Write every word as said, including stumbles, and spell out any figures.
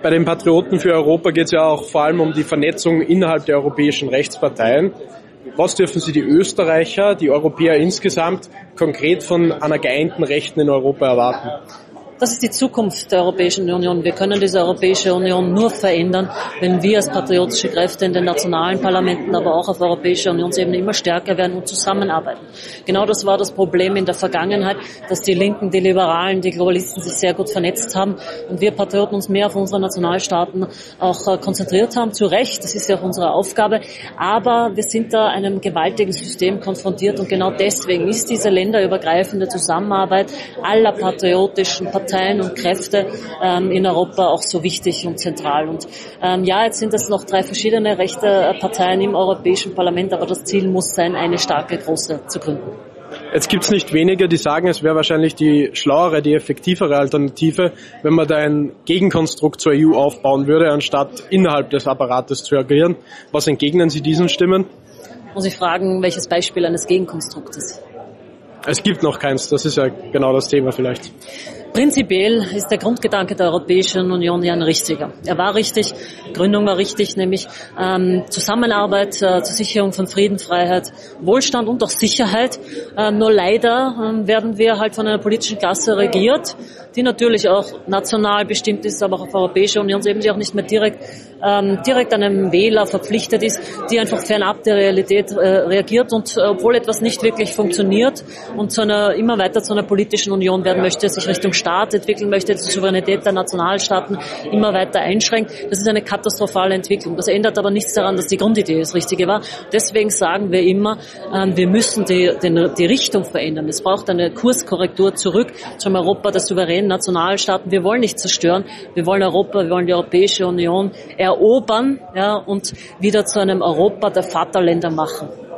Bei den Patrioten für Europa geht es ja auch vor allem um die Vernetzung innerhalb der europäischen Rechtsparteien. Was dürfen Sie die Österreicher, die Europäer insgesamt, konkret von einer geeinten Rechten in Europa erwarten? Das ist die Zukunft der Europäischen Union. Wir können diese Europäische Union nur verändern, wenn wir als patriotische Kräfte in den nationalen Parlamenten, aber auch auf europäischer Unionsebene immer stärker werden und zusammenarbeiten. Genau das war das Problem in der Vergangenheit, dass die Linken, die Liberalen, die Globalisten sich sehr gut vernetzt haben und wir Patrioten uns mehr auf unsere Nationalstaaten auch konzentriert haben. Zu Recht, das ist ja auch unsere Aufgabe. Aber wir sind da einem gewaltigen System konfrontiert und genau deswegen ist diese länderübergreifende Zusammenarbeit aller patriotischen Parteien und Kräfte ähm, in Europa auch so wichtig und zentral. Und ähm, ja, jetzt sind es noch drei verschiedene rechte Parteien im Europäischen Parlament, aber das Ziel muss sein, eine starke, große zu gründen. Jetzt gibt es nicht wenige, die sagen, es wäre wahrscheinlich die schlauere, die effektivere Alternative, wenn man da ein Gegenkonstrukt zur E U aufbauen würde, anstatt innerhalb des Apparates zu agieren. Was entgegnen Sie diesen Stimmen? Muss ich fragen, welches Beispiel eines Gegenkonstruktes? Es gibt noch keins, das ist ja genau das Thema vielleicht. Prinzipiell ist der Grundgedanke der Europäischen Union ja ein richtiger. Er war richtig, Gründung war richtig, nämlich ähm, Zusammenarbeit äh, zur Sicherung von Frieden, Freiheit, Wohlstand und auch Sicherheit. Ähm, nur leider ähm, werden wir halt von einer politischen Klasse regiert, die natürlich auch national bestimmt ist, aber auch auf europäischer Unionsebene, die auch nicht mehr direkt ähm, direkt einem Wähler verpflichtet ist, die einfach fernab der Realität äh, reagiert und äh, obwohl etwas nicht wirklich funktioniert und zu einer immer weiter zu einer politischen Union werden möchte, sich Richtung Staat entwickeln möchte, die Souveränität der Nationalstaaten immer weiter einschränkt. Das ist eine katastrophale Entwicklung. Das ändert aber nichts daran, dass die Grundidee das Richtige war. Deswegen sagen wir immer, äh, wir müssen die, die, die Richtung verändern. Es braucht eine Kurskorrektur zurück zum Europa der souveränen Nationalstaaten. Wir wollen nicht zerstören. Wir wollen Europa, wir wollen die Europäische Union erobern, ja, und wieder zu einem Europa der Vaterländer machen.